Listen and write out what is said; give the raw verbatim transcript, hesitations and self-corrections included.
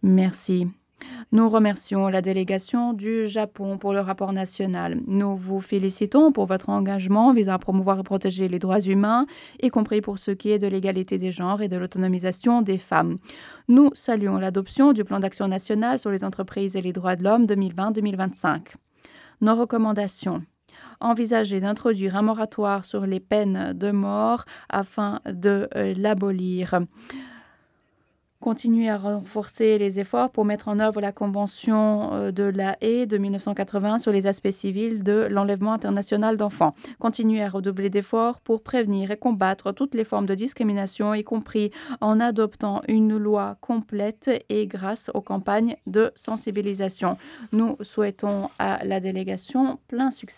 Merci. Nous remercions la délégation du Japon pour le rapport national. Nous vous félicitons pour votre engagement visant à promouvoir et protéger les droits humains, y compris pour ce qui est de l'égalité des genres et de l'autonomisation des femmes. Nous saluons l'adoption du plan d'action national sur les entreprises et les droits de l'homme deux mille vingt à deux mille vingt-cinq. Nos recommandations. Envisager d'introduire un moratoire sur les peines de mort afin de euh, l'abolir. Continuer à renforcer les efforts pour mettre en œuvre la Convention euh, de la Haye de mille neuf cent quatre-vingts sur les aspects civils de l'enlèvement international d'enfants. Continuer à redoubler d'efforts pour prévenir et combattre toutes les formes de discrimination, y compris en adoptant une loi complète et grâce aux campagnes de sensibilisation. Nous souhaitons à la délégation plein succès.